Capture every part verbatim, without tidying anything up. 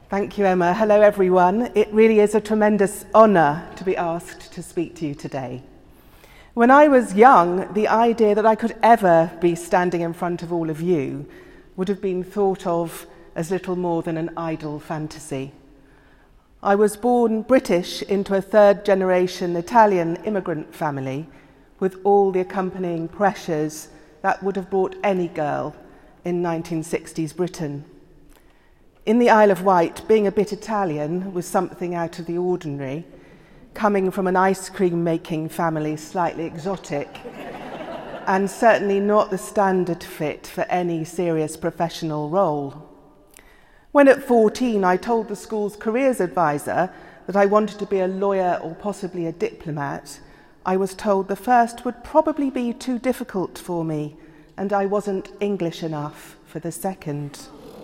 Thank you, Emma. Hello, everyone. It really is a tremendous honour to be asked to speak to you today. When I was young, the idea that I could ever be standing in front of all of you would have been thought of as little more than an idle fantasy. I was born British into a third-generation Italian immigrant family with all the accompanying pressures that would have brought any girl in nineteen sixties Britain. In the Isle of Wight, being a bit Italian was something out of the ordinary, coming from an ice cream making family slightly exotic, and certainly not the standard fit for any serious professional role. When at fourteen I told the school's careers advisor that I wanted to be a lawyer or possibly a diplomat, I was told the first would probably be too difficult for me, and I wasn't English enough for the second.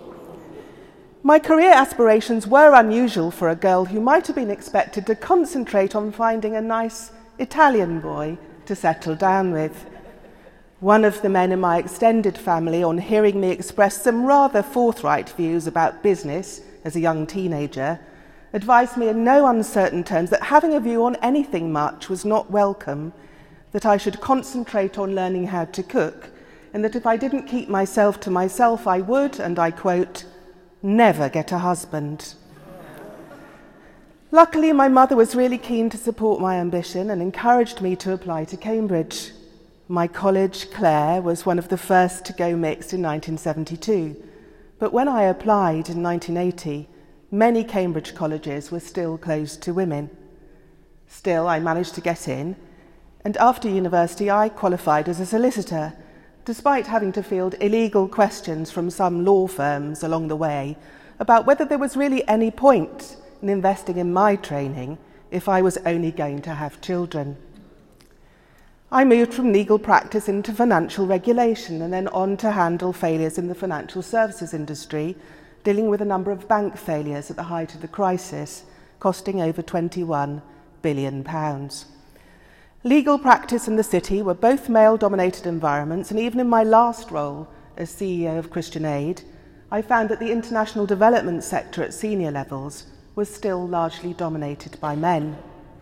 My career aspirations were unusual for a girl who might have been expected to concentrate on finding a nice Italian boy to settle down with. One of the men in my extended family, on hearing me express some rather forthright views about business as a young teenager, advised me in no uncertain terms that having a view on anything much was not welcome, that I should concentrate on learning how to cook, and that if I didn't keep myself to myself, I would, and I quote, never get a husband. Luckily, my mother was really keen to support my ambition and encouraged me to apply to Cambridge. My college, Clare, was one of the first to go mixed in nineteen seventy-two, but when I applied in nineteen eighty, many Cambridge colleges were still closed to women. Still, I managed to get in, and after university I qualified as a solicitor, despite having to field illegal questions from some law firms along the way about whether there was really any point in investing in my training if I was only going to have children. I moved from legal practice into financial regulation and then on to handle failures in the financial services industry, dealing with a number of bank failures at the height of the crisis, costing over twenty-one billion pounds. Legal practice and the city were both male-dominated environments, and even in my last role as C E O of Christian Aid, I found that the international development sector at senior levels was still largely dominated by men.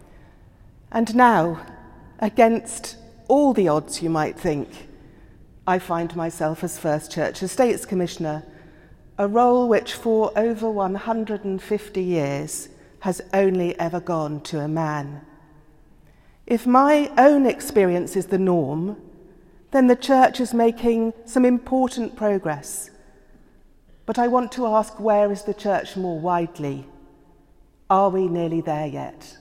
And now, against all the odds you might think, I find myself as First Church Estates Commissioner, a role which for over one hundred fifty years has only ever gone to a man. If my own experience is the norm, then the Church is making some important progress. But I want to ask, where is the Church more widely? Are we nearly there yet?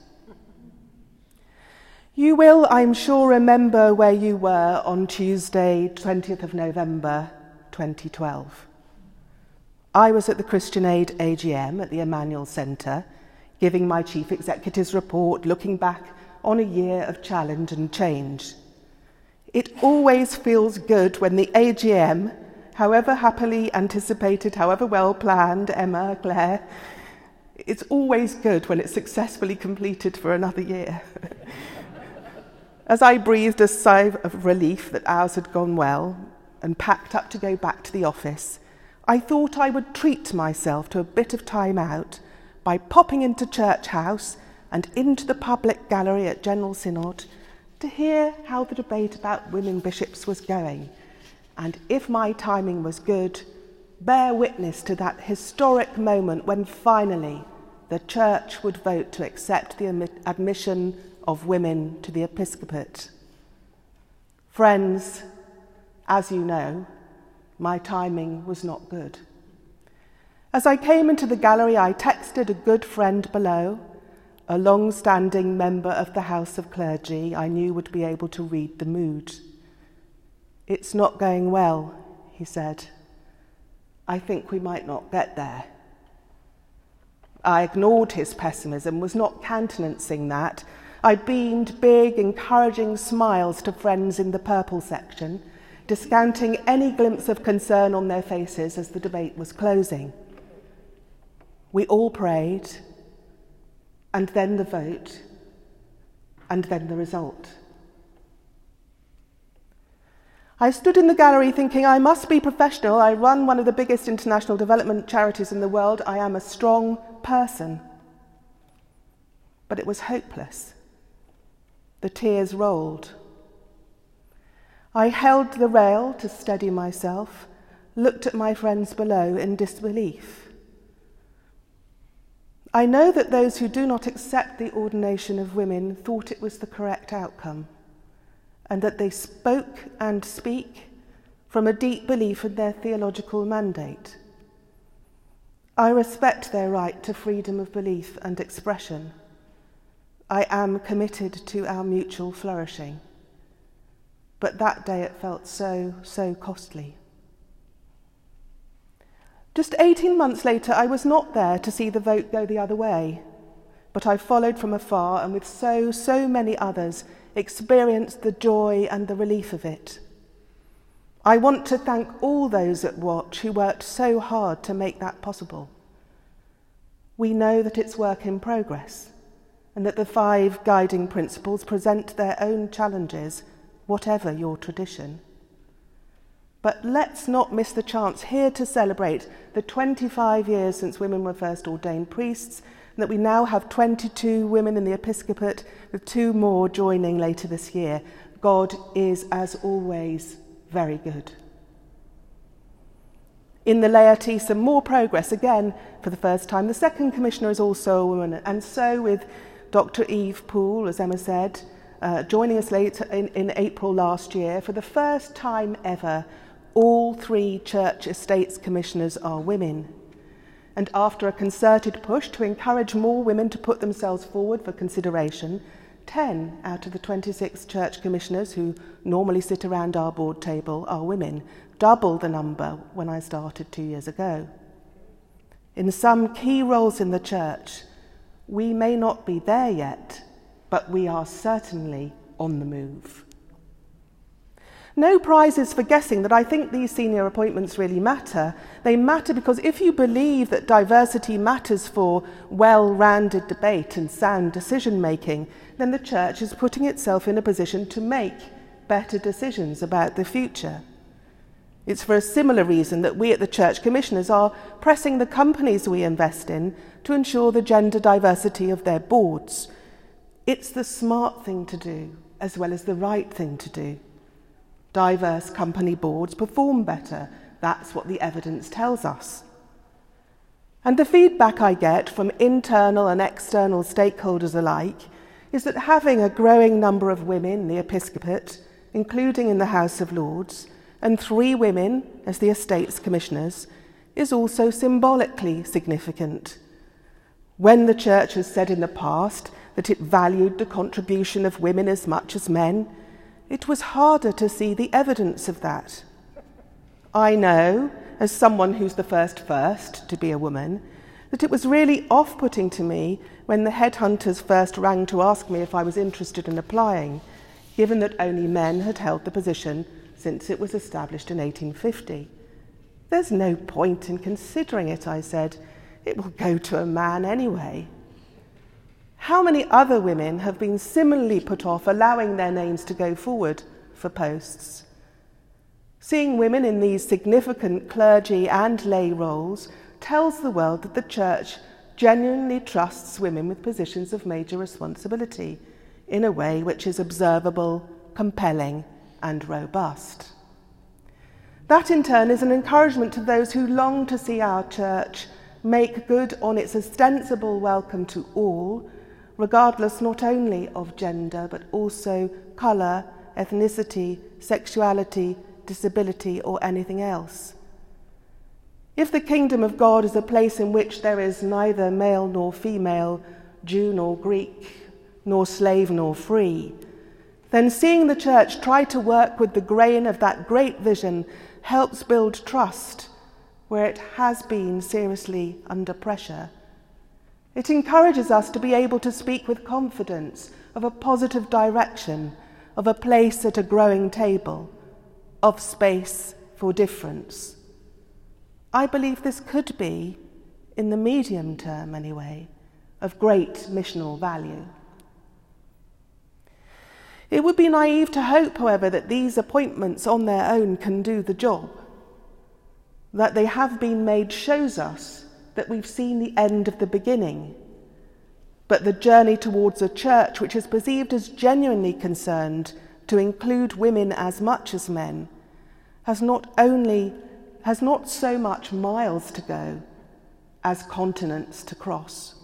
You will, I'm sure, remember where you were on Tuesday, twentieth of November, twenty twelve. I was at the Christian Aid A G M at the Emmanuel Centre, giving my Chief Executive's report, looking back on a year of challenge and change. It always feels good when the A G M, however happily anticipated, however well planned, Emma, Claire, it's always good when it's successfully completed for another year. As I breathed a sigh of relief that ours had gone well and packed up to go back to the office, I thought I would treat myself to a bit of time out by popping into Church House and into the public gallery at General Synod to hear how the debate about women bishops was going, and if my timing was good, bear witness to that historic moment when finally the Church would vote to accept the admission of women to the episcopate. Friends, as you know, my timing was not good. As I came into the gallery, I texted a good friend below, a long-standing member of the House of Clergy I knew would be able to read the mood. "It's not going well," he said. "I think we might not get there." I ignored his pessimism, was not countenancing that. I beamed big, encouraging smiles to friends in the purple section, discounting any glimpse of concern on their faces as the debate was closing. We all prayed, and then the vote, and then the result. I stood in the gallery thinking, I must be professional. I run one of the biggest international development charities in the world. I am a strong person. But it was hopeless. The tears rolled. I held the rail to steady myself, looked at my friends below in disbelief. I know that those who do not accept the ordination of women thought it was the correct outcome, and that they spoke and speak from a deep belief in their theological mandate. I respect their right to freedom of belief and expression. I am committed to our mutual flourishing. But that day it felt so, so costly. Just eighteen months later, I was not there to see the vote go the other way, but I followed from afar and with so, so many others, experienced the joy and the relief of it. I want to thank all those at Watch who worked so hard to make that possible. We know that it's work in progress, and that the five guiding principles present their own challenges, whatever your tradition. But let's not miss the chance here to celebrate the twenty-five years since women were first ordained priests, and that we now have twenty-two women in the episcopate, with two more joining later this year. God is, as always, very good. In the laity, some more progress. Again, for the first time, the second commissioner is also a woman, and so with Doctor Eve Poole, as Emma said, uh, joining us later in, in April last year, for the first time ever, all three church estates commissioners are women. And after a concerted push to encourage more women to put themselves forward for consideration, ten out of the twenty-six church commissioners who normally sit around our board table are women, double the number when I started two years ago. In some key roles in the church, we may not be there yet, but we are certainly on the move. No prizes for guessing that I think these senior appointments really matter. They matter because if you believe that diversity matters for well-rounded debate and sound decision-making, then the church is putting itself in a position to make better decisions about the future. It's for a similar reason that we at the Church Commissioners are pressing the companies we invest in to ensure the gender diversity of their boards. It's the smart thing to do, as well as the right thing to do. Diverse company boards perform better. That's what the evidence tells us. And the feedback I get from internal and external stakeholders alike is that having a growing number of women in the episcopate, including in the House of Lords, and three women as the estates commissioners, is also symbolically significant. When the Church has said in the past that it valued the contribution of women as much as men, it was harder to see the evidence of that. I know, as someone who's the first first to be a woman, that it was really off-putting to me when the headhunters first rang to ask me if I was interested in applying, given that only men had held the position since it was established in eighteen fifty. There's no point in considering it, I said. It will go to a man anyway. How many other women have been similarly put off allowing their names to go forward for posts? Seeing women in these significant clergy and lay roles tells the world that the Church genuinely trusts women with positions of major responsibility in a way which is observable, compelling, and robust. That in turn is an encouragement to those who long to see our Church make good on its ostensible welcome to all, regardless not only of gender, but also colour, ethnicity, sexuality, disability, or anything else. If the kingdom of God is a place in which there is neither male nor female, Jew nor Greek, nor slave nor free, then seeing the Church try to work with the grain of that great vision helps build trust where it has been seriously under pressure. It encourages us to be able to speak with confidence of a positive direction, of a place at a growing table, of space for difference. I believe this could be, in the medium term anyway, of great missional value. It would be naive to hope, however, that these appointments on their own can do the job. That they have been made shows us that we've seen the end of the beginning. But the journey towards a church which is perceived as genuinely concerned to include women as much as men has not only has not so much miles to go as continents to cross.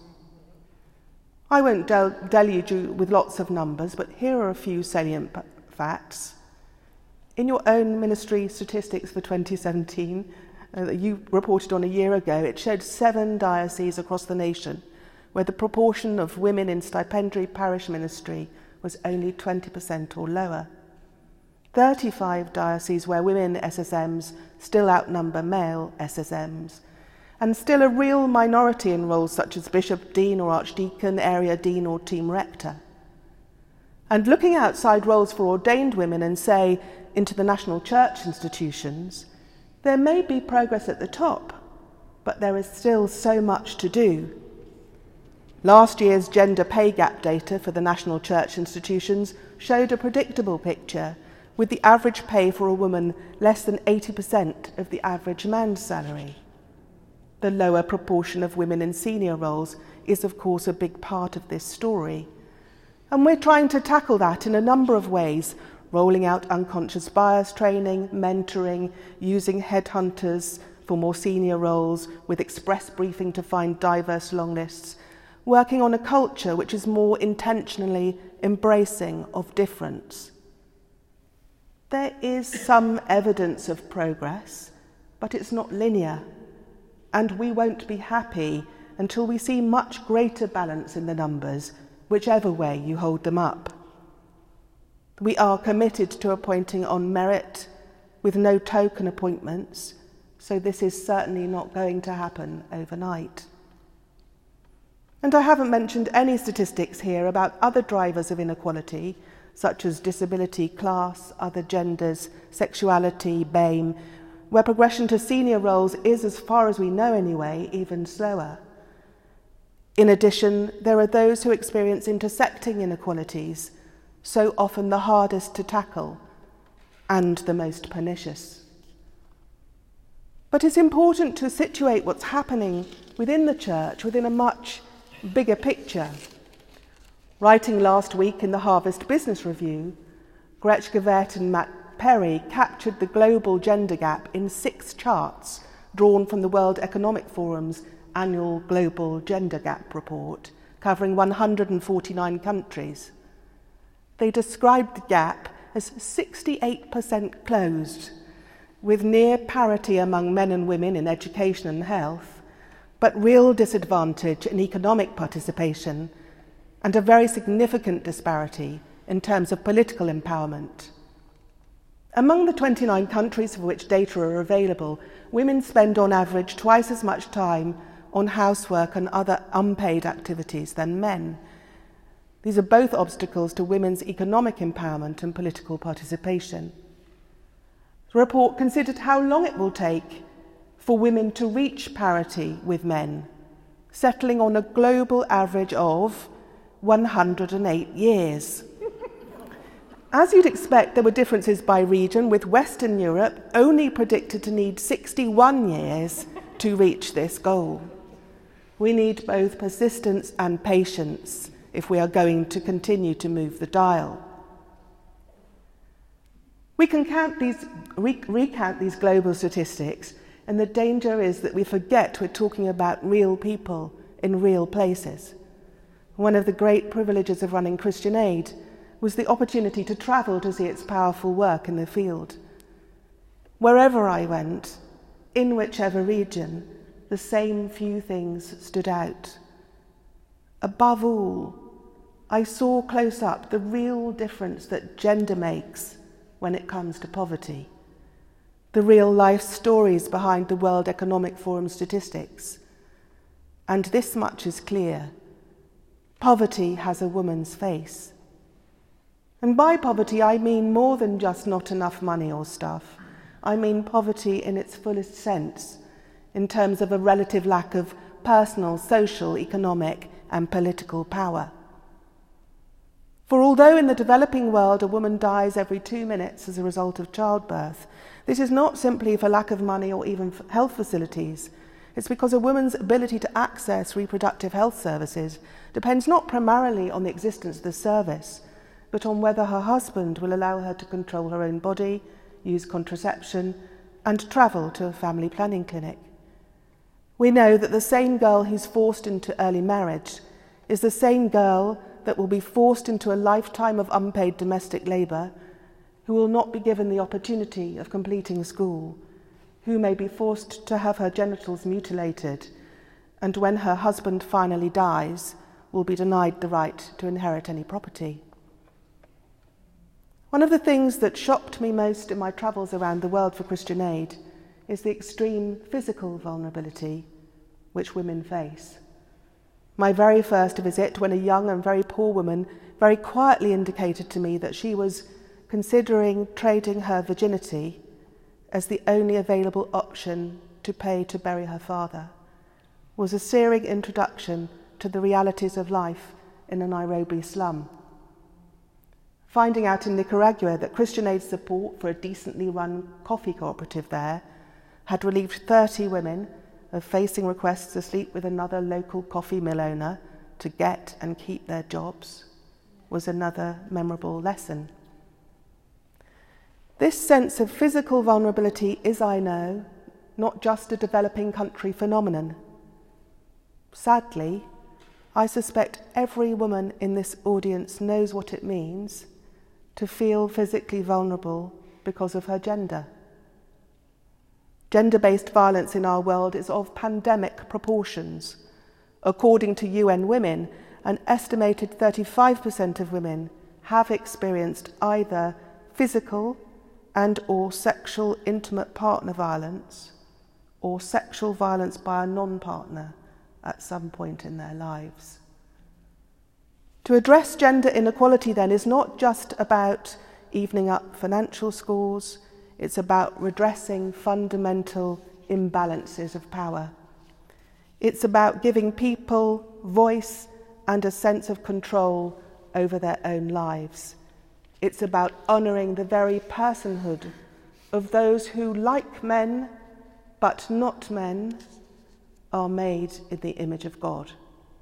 I won't del- deluge you with lots of numbers, but here are a few salient p- facts. In your own ministry statistics for twenty seventeen, uh, that you reported on a year ago, it showed seven dioceses across the nation where the proportion of women in stipendiary parish ministry was only twenty percent or lower. thirty-five dioceses where women S S Ms still outnumber male S S Ms, and still a real minority in roles such as bishop, dean or archdeacon, area dean or team rector. And looking outside roles for ordained women and, say, into the national church institutions, there may be progress at the top, but there is still so much to do. Last year's gender pay gap data for the national church institutions showed a predictable picture, with the average pay for a woman less than eighty percent of the average man's salary. The lower proportion of women in senior roles is, of course, a big part of this story. And we're trying to tackle that in a number of ways, rolling out unconscious bias training, mentoring, using headhunters for more senior roles, with express briefing to find diverse long lists, working on a culture which is more intentionally embracing of difference. There is some evidence of progress, but it's not linear. And we won't be happy until we see much greater balance in the numbers, whichever way you hold them up. We are committed to appointing on merit, with no token appointments, so this is certainly not going to happen overnight. And I haven't mentioned any statistics here about other drivers of inequality, such as disability, class, other genders, sexuality, B A M E, where progression to senior roles is, as far as we know anyway, even slower. In addition, there are those who experience intersecting inequalities, so often the hardest to tackle and the most pernicious. But it's important to situate what's happening within the church, within a much bigger picture. Writing last week in the Harvest Business Review, Gretsch Gavert and Matt Perry captured the global gender gap in six charts drawn from the World Economic Forum's annual Global Gender Gap Report, covering one hundred forty-nine countries. They described the gap as sixty-eight percent closed, with near parity among men and women in education and health, but real disadvantage in economic participation and a very significant disparity in terms of political empowerment. Among the twenty-nine countries for which data are available, women spend on average twice as much time on housework and other unpaid activities than men. These are both obstacles to women's economic empowerment and political participation. The report considered how long it will take for women to reach parity with men, settling on a global average of one hundred eight years. As you'd expect, there were differences by region, with Western Europe only predicted to need sixty-one years to reach this goal. We need both persistence and patience if we are going to continue to move the dial. We can count these, re- recount these global statistics, and the danger is that we forget we're talking about real people in real places. One of the great privileges of running Christian Aid was the opportunity to travel to see its powerful work in the field. Wherever I went, in whichever region, the same few things stood out. Above all, I saw close up the real difference that gender makes when it comes to poverty, the real life stories behind the World Economic Forum statistics. And this much is clear: poverty has a woman's face. And by poverty, I mean more than just not enough money or stuff. I mean poverty in its fullest sense, in terms of a relative lack of personal, social, economic, and political power. For although in the developing world a woman dies every two minutes as a result of childbirth, this is not simply for lack of money or even health facilities. It's because a woman's ability to access reproductive health services depends not primarily on the existence of the service, but on whether her husband will allow her to control her own body, use contraception, and travel to a family planning clinic. We know that the same girl who's forced into early marriage is the same girl that will be forced into a lifetime of unpaid domestic labour, who will not be given the opportunity of completing school, who may be forced to have her genitals mutilated, and when her husband finally dies, will be denied the right to inherit any property. One of the things that shocked me most in my travels around the world for Christian Aid is the extreme physical vulnerability which women face. My very first visit, when a young and very poor woman very quietly indicated to me that she was considering trading her virginity as the only available option to pay to bury her father, was a searing introduction to the realities of life in a Nairobi slum. Finding out in Nicaragua that Christian Aid support for a decently run coffee cooperative there had relieved thirty women of facing requests to sleep with another local coffee mill owner to get and keep their jobs was another memorable lesson. This sense of physical vulnerability is, I know, not just a developing country phenomenon. Sadly, I suspect every woman in this audience knows what it means to feel physically vulnerable because of her gender. Gender-based violence in our world is of pandemic proportions. According to U N Women, an estimated thirty-five percent of women have experienced either physical and or sexual intimate partner violence or sexual violence by a non-partner at some point in their lives. To address gender inequality then is not just about evening up financial scores, it's about redressing fundamental imbalances of power. It's about giving people voice and a sense of control over their own lives. It's about honouring the very personhood of those who, like men, but not men, are made in the image of God.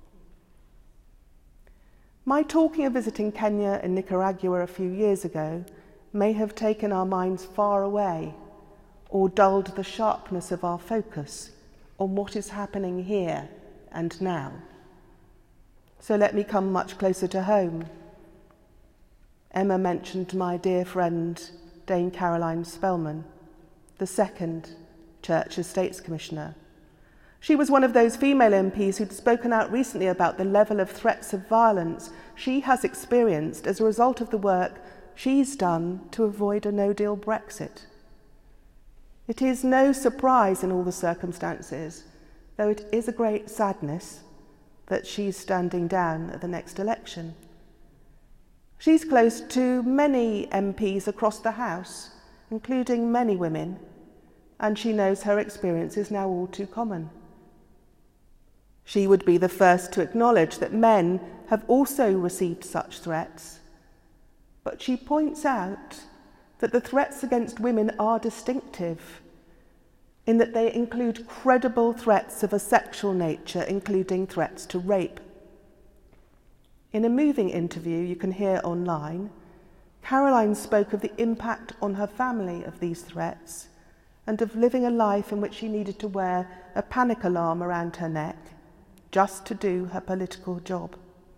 My talking of visiting Kenya and Nicaragua a few years ago may have taken our minds far away or dulled the sharpness of our focus on what is happening here and now. So let me come much closer to home. Emma mentioned my dear friend Dame Caroline Spelman, the second Church Estates Commissioner. She was one of those female M Ps who'd spoken out recently about the level of threats of violence she has experienced as a result of the work she's done to avoid a no-deal Brexit. It is no surprise in all the circumstances, though it is a great sadness, that she's standing down at the next election. She's close to many M Ps across the House, including many women, and she knows her experience is now all too common. She would be the first to acknowledge that men have also received such threats, but she points out that the threats against women are distinctive in that they include credible threats of a sexual nature, including threats to rape. In a moving interview you can hear online, Caroline spoke of the impact on her family of these threats and of living a life in which she needed to wear a panic alarm around her neck just to do her political job.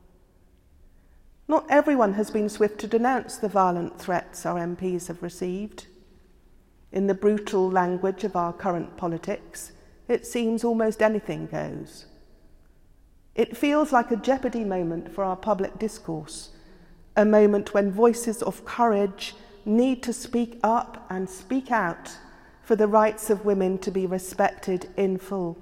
Not everyone has been swift to denounce the violent threats our M Ps have received. In the brutal language of our current politics, it seems almost anything goes. It feels like a jeopardy moment for our public discourse, a moment when voices of courage need to speak up and speak out for the rights of women to be respected in full.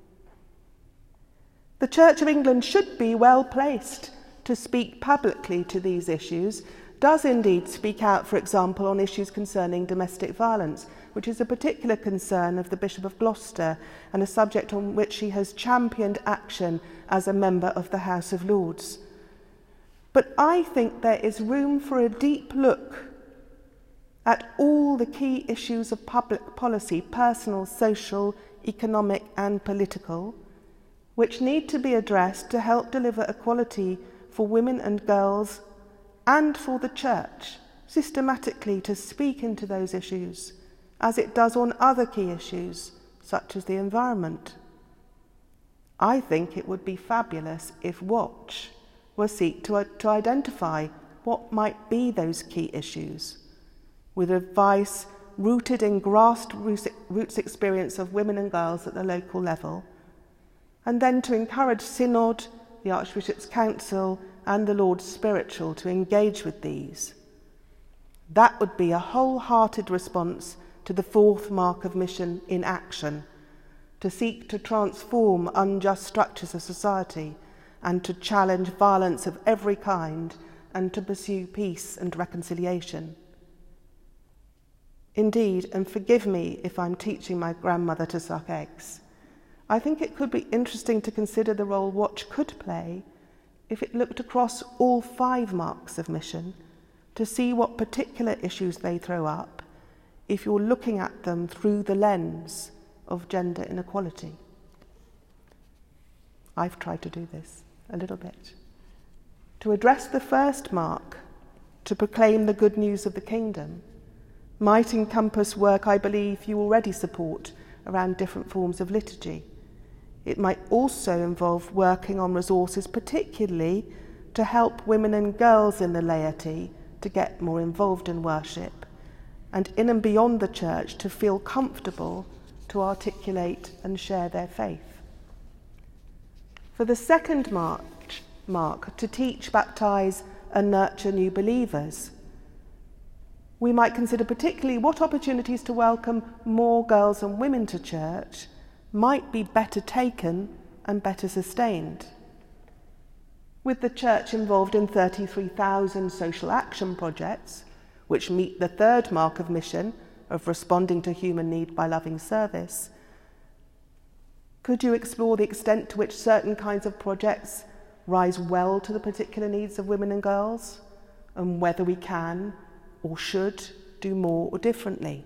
The Church of England should be well placed to speak publicly to these issues, does indeed speak out, for example, on issues concerning domestic violence, which is a particular concern of the Bishop of Gloucester and a subject on which she has championed action as a member of the House of Lords. But I think there is room for a deep look at all the key issues of public policy, personal, social, economic and political, which need to be addressed to help deliver equality for women and girls and for the Church, systematically to speak into those issues, as it does on other key issues, such as the environment. I think it would be fabulous if Watch were seek to, to identify what might be those key issues, with advice rooted in grassroots experience of women and girls at the local level, and then to encourage Synod, the Archbishop's Council, and the Lord's Spiritual to engage with these. That would be a wholehearted response to the fourth mark of mission in action, to seek to transform unjust structures of society and to challenge violence of every kind and to pursue peace and reconciliation. Indeed, and forgive me if I'm teaching my grandmother to suck eggs, I think it could be interesting to consider the role Watch could play if it looked across all five marks of mission to see what particular issues they throw up if you're looking at them through the lens of gender inequality. I've tried to do this a little bit. To address the first mark, to proclaim the good news of the kingdom, might encompass work I believe you already support around different forms of liturgy. It might also involve working on resources, particularly to help women and girls in the laity to get more involved in worship, and in and beyond the church to feel comfortable to articulate and share their faith. For the second mark, mark to teach, baptize, and nurture new believers, we might consider particularly what opportunities to welcome more girls and women to church might be better taken and better sustained. With the Church involved in thirty-three thousand social action projects, which meet the third mark of mission of responding to human need by loving service, could you explore the extent to which certain kinds of projects rise well to the particular needs of women and girls, and whether we can or should do more or differently?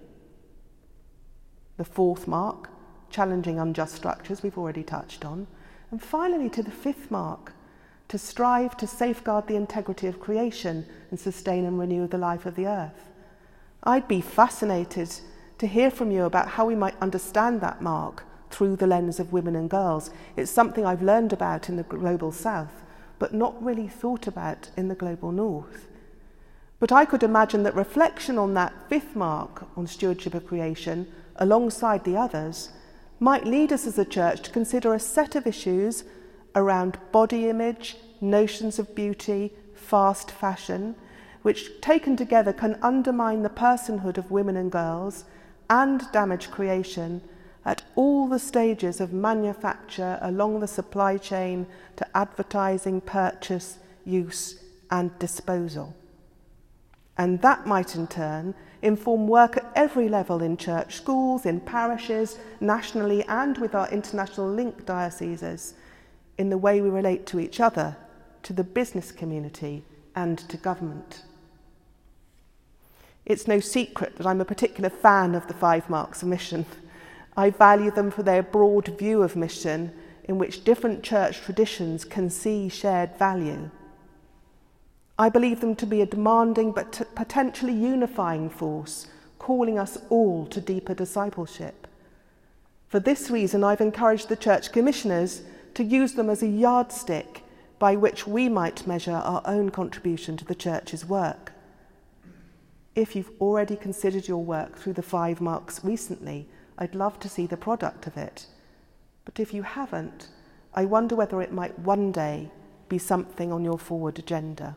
The fourth mark, challenging unjust structures, we've already touched on. And finally, to the fifth mark, to strive to safeguard the integrity of creation and sustain and renew the life of the earth. I'd be fascinated to hear from you about how we might understand that mark through the lens of women and girls. It's something I've learned about in the global south, but not really thought about in the global north. But I could imagine that reflection on that fifth mark on stewardship of creation, alongside the others, might lead us as a church to consider a set of issues around body image, notions of beauty, fast fashion, which taken together can undermine the personhood of women and girls and damage creation at all the stages of manufacture along the supply chain to advertising, purchase, use and disposal. And that might in turn inform work at every level in church schools, in parishes, nationally and with our international link dioceses, in the way we relate to each other, to the business community and to government. It's no secret that I'm a particular fan of the five marks of mission. I value them for their broad view of mission in which different church traditions can see shared value. I believe them to be a demanding but t- potentially unifying force, calling us all to deeper discipleship. For this reason, I've encouraged the church commissioners to use them as a yardstick by which we might measure our own contribution to the church's work. If you've already considered your work through the five marks recently, I'd love to see the product of it. But if you haven't, I wonder whether it might one day be something on your forward agenda.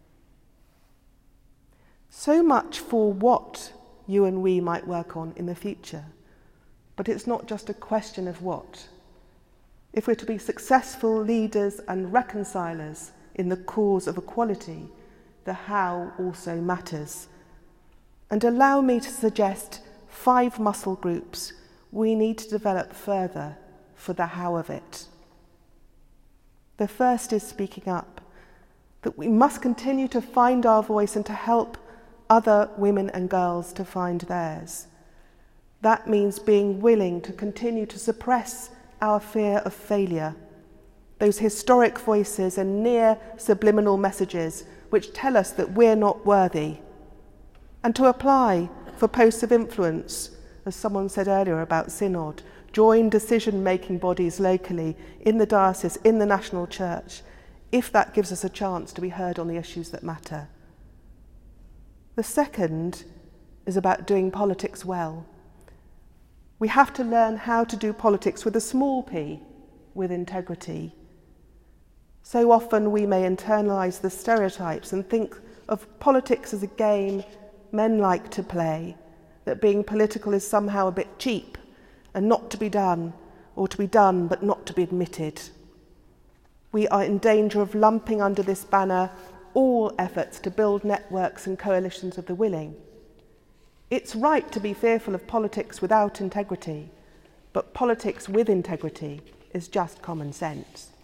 So much for what you and we might work on in the future. But it's not just a question of what. If we're to be successful leaders and reconcilers in the cause of equality, the how also matters. And allow me to suggest five muscle groups we need to develop further for the how of it. The first is speaking up. that we must continue to find our voice and to help other women and girls to find theirs. That means being willing to continue to suppress our fear of failure, those historic voices and near subliminal messages which tell us that we're not worthy, and to apply for posts of influence, as someone said earlier about synod, join decision-making bodies locally, in the diocese, in the national church, if that gives us a chance to be heard on the issues that matter. The second is about doing politics well. We have to learn how to do politics with a small p, with integrity. So often we may internalise the stereotypes and think of politics as a game men like to play, that being political is somehow a bit cheap and not to be done, or to be done but not to be admitted. We are in danger of lumping under this banner all efforts to build networks and coalitions of the willing. It's right to be fearful of politics without integrity, but politics with integrity is just common sense.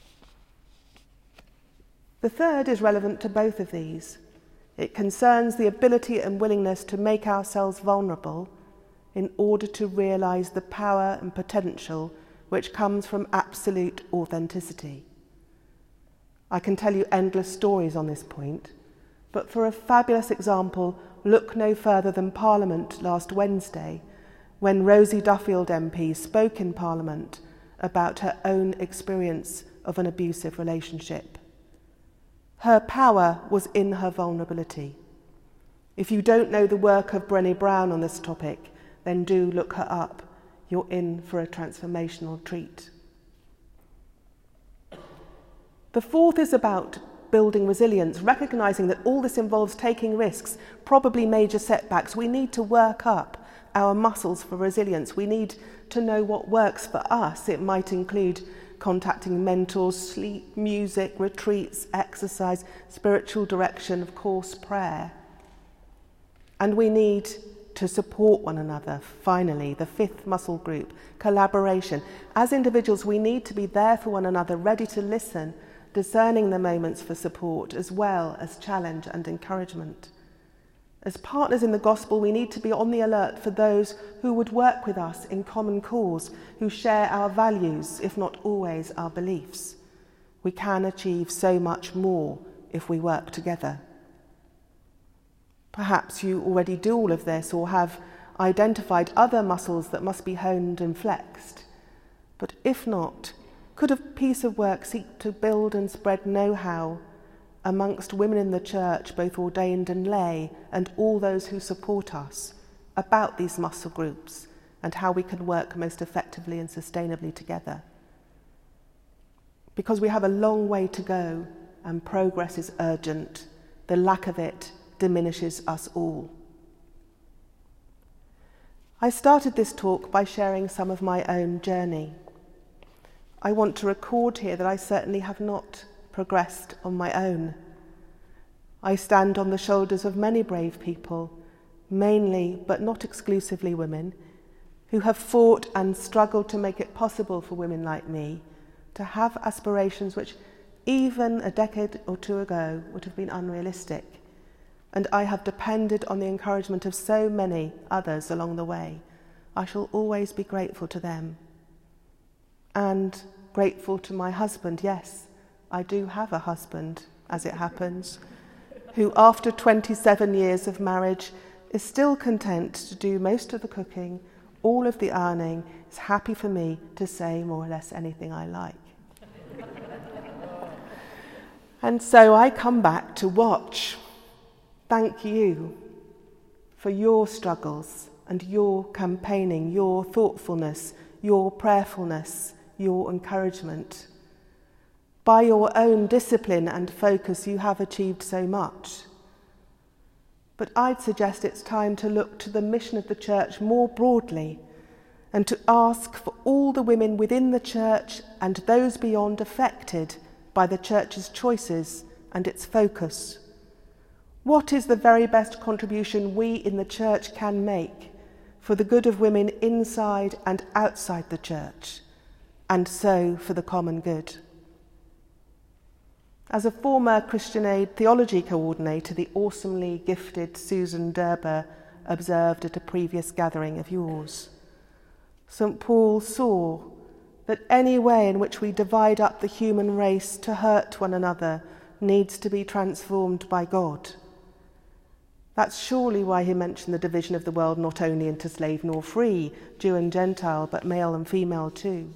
The third is relevant to both of these. It concerns the ability and willingness to make ourselves vulnerable in order to realise the power and potential which comes from absolute authenticity. I can tell you endless stories on this point, but for a fabulous example, look no further than Parliament last Wednesday, when Rosie Duffield M P spoke in Parliament about her own experience of an abusive relationship. Her power was in her vulnerability. If you don't know the work of Brené Brown on this topic, then do look her up. You're in for a transformational treat. The fourth is about building resilience, recognising that all this involves taking risks, probably major setbacks. We need to work up our muscles for resilience. We need to know what works for us. It might include contacting mentors, sleep, music, retreats, exercise, spiritual direction, of course, prayer. And we need to support one another. Finally, the fifth muscle group, collaboration. As individuals, we need to be there for one another, ready to listen, discerning the moments for support as well as challenge and encouragement. As partners in the gospel, we need to be on the alert for those who would work with us in common cause, who share our values, if not always our beliefs. We can achieve so much more if we work together. Perhaps you already do all of this or have identified other muscles that must be honed and flexed. But if not, could a piece of work seek to build and spread know-how amongst women in the church, both ordained and lay, and all those who support us, about these muscle groups and how we can work most effectively and sustainably together? Because we have a long way to go and progress is urgent. The lack of it diminishes us all. I started this talk by sharing some of my own journey. I want to record here that I certainly have not progressed on my own. I stand on the shoulders of many brave people, mainly but not exclusively women, who have fought and struggled to make it possible for women like me to have aspirations which even a decade or two ago would have been unrealistic. And I have depended on the encouragement of so many others along the way. I shall always be grateful to them. And grateful to my husband, yes, I do have a husband, as it happens, who after twenty-seven years of marriage is still content to do most of the cooking, all of the ironing, is happy for me to say more or less anything I like. And so I come back to watch. Thank you for your struggles and your campaigning, your thoughtfulness, your prayerfulness, your encouragement. By your own discipline and focus, you have achieved so much. But I'd suggest it's time to look to the mission of the church more broadly and to ask for all the women within the church and those beyond affected by the church's choices and its focus. What is the very best contribution we in the church can make for the good of women inside and outside the church, and so for the common good? As a former Christian Aid theology coordinator, the awesomely gifted Susan Derber observed at a previous gathering of yours, Saint Paul saw that any way in which we divide up the human race to hurt one another needs to be transformed by God. That's surely why he mentioned the division of the world not only into slave nor free, Jew and Gentile, but male and female too.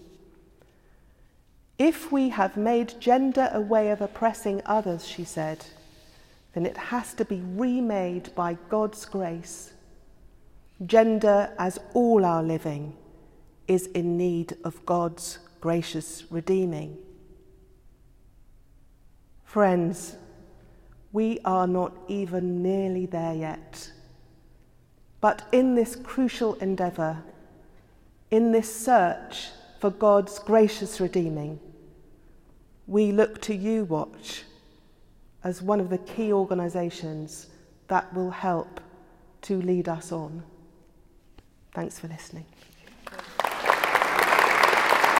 If we have made gender a way of oppressing others, she said, then it has to be remade by God's grace. Gender, as all our living, is in need of God's gracious redeeming. Friends, we are not even nearly there yet. But in this crucial endeavour, in this search for God's gracious redeeming, we look to You Watch as one of the key organisations that will help to lead us on. Thanks for listening.